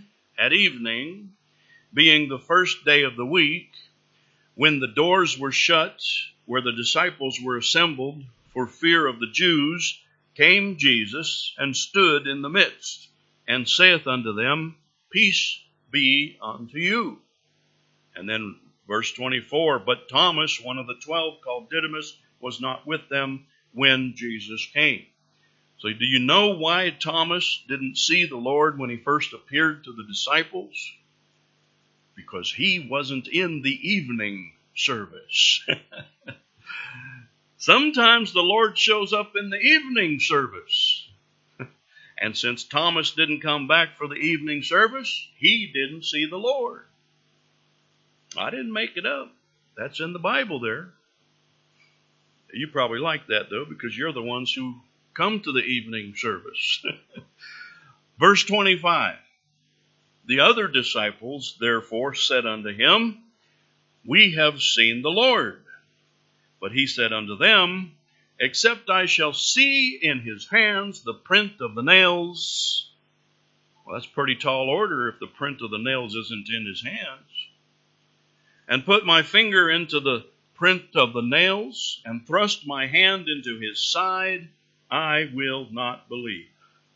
being the first day of the week, when the doors were shut, where the disciples were assembled for fear of the Jews, came Jesus and stood in the midst, and saith unto them, Peace be unto you. And then verse 24, But Thomas, one of the 12, called Didymus, was not with them when Jesus came. So do you know why Thomas didn't see the Lord when he first appeared to the disciples? Because he wasn't in the evening service. Sometimes the Lord shows up in the evening service. And since Thomas didn't come back for the evening service, he didn't see the Lord. I didn't make it up. That's in the Bible there. You probably like that, though, because you're the ones who come to the evening service. Verse 25. The other disciples therefore said unto him, We have seen the Lord. But he said unto them, Except I shall see in his hands the print of the nails. Well, that's pretty tall order if the print of the nails isn't in his hands. And put my finger into the print of the nails, and thrust my hand into his side, I will not believe.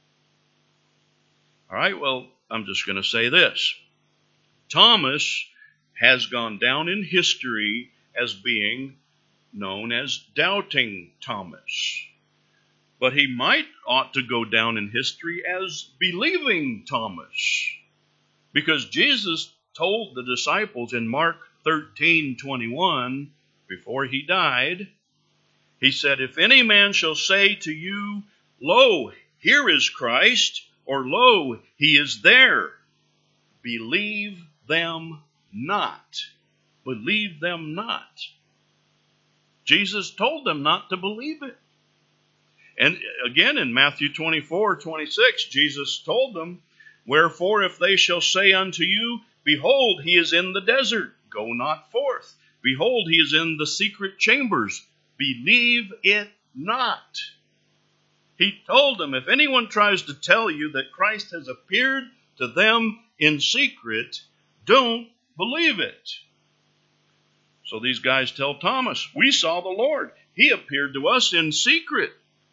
All right, well, I'm just going to say this. Thomas has gone down in history as being known as Doubting Thomas. But he ought to go down in history as Believing Thomas. Because Jesus told the disciples in Mark 13:21, before he died, he said, If any man shall say to you, Lo, here is Christ, or Lo, he is there, believe them not. Believe them not. Jesus told them not to believe it. And again in Matthew 24:26, Jesus told them, Wherefore if they shall say unto you, Behold, he is in the desert, go not forth. Behold, he is in the secret chambers, believe it not. He told them, if anyone tries to tell you that Christ has appeared to them in secret, don't believe it. So these guys tell Thomas, we saw the Lord. He appeared to us in secret.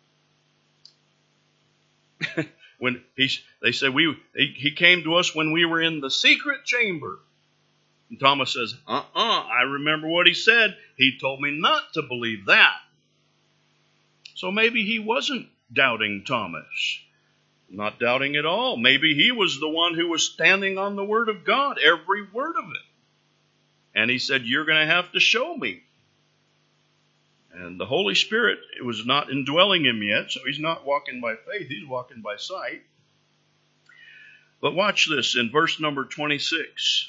When they said he came to us when we were in the secret chamber. And Thomas says, I remember what he said. He told me not to believe that. So maybe he wasn't doubting Thomas. Not doubting at all. Maybe he was the one who was standing on the Word of God, every word of it. And he said, you're going to have to show me. And the Holy Spirit, it was not indwelling him yet, so he's not walking by faith, he's walking by sight. But watch this in verse number 26.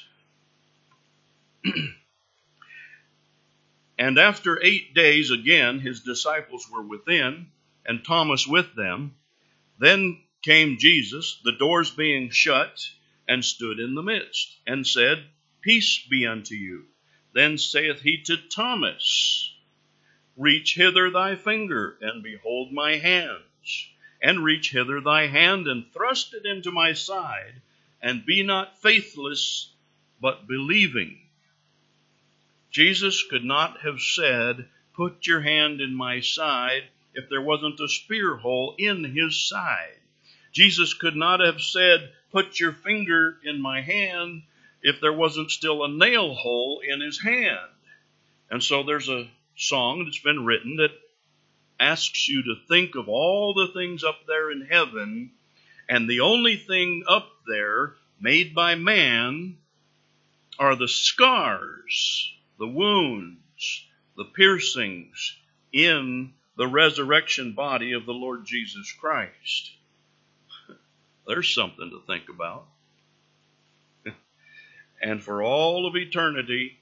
And after 8 days again, his disciples were within, and Thomas with them. Then came Jesus, the doors being shut, and stood in the midst, and said, Peace be unto you. Then saith he to Thomas, Reach hither thy finger, and behold my hands. And reach hither thy hand, and thrust it into my side, and be not faithless, but believing. Jesus could not have said, Put your hand in my side, if there wasn't a spear hole in his side. Jesus could not have said, Put your finger in my hand, if there wasn't still a nail hole in his hand. And so there's a song that's been written that asks you to think of all the things up there in heaven, and the only thing up there made by man are the scars, the wounds, the piercings in the resurrection body of the Lord Jesus Christ. There's something to think about. And for all of eternity,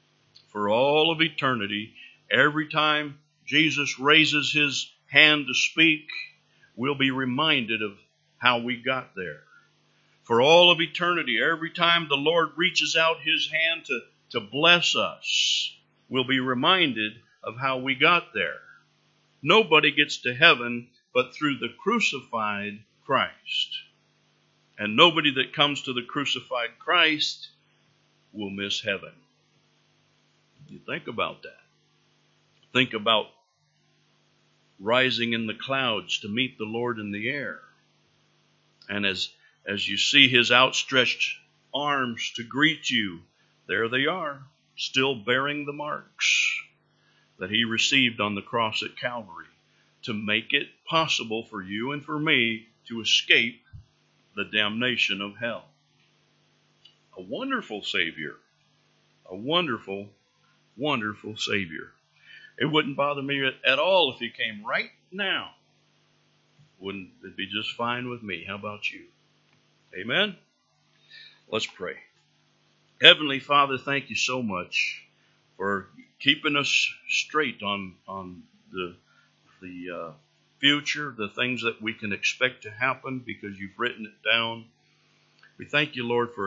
every time Jesus raises his hand to speak, we'll be reminded of how we got there. For all of eternity, every time the Lord reaches out his hand to bless us, we'll be reminded of how we got there. Nobody gets to heaven but through the crucified Christ. And nobody that comes to the crucified Christ will miss heaven. You think about that. Think about rising in the clouds to meet the Lord in the air. And as you see his outstretched arms to greet you, there they are, still bearing the marks that he received on the cross at Calvary to make it possible for you and for me to escape the damnation of hell. A wonderful Savior, a wonderful wonderful Savior. It wouldn't bother me at all if He came right now. Wouldn't it be just fine with me? How about you? Amen? Let's pray. Heavenly Father, thank you so much for keeping us straight on the future, the things that we can expect to happen because you've written it down. We thank you, Lord,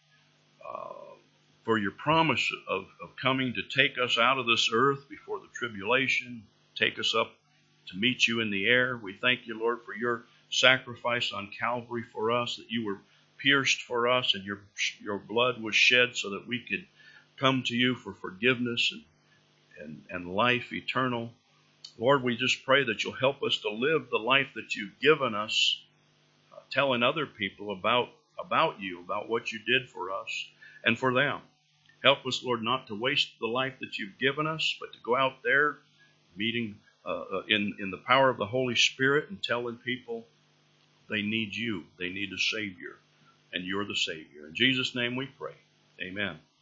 for your promise of coming to take us out of this earth before the tribulation, take us up to meet you in the air. We thank you, Lord, for your sacrifice on Calvary for us, that you were pierced for us and your blood was shed so that we could come to you for forgiveness and life eternal. Lord, we just pray that you'll help us to live the life that you've given us, telling other people about you, about what you did for us and for them. Help us, Lord, not to waste the life that you've given us, but to go out there meeting in the power of the Holy Spirit and telling people they need you. They need a Savior, and you're the Savior. In Jesus' name we pray. Amen.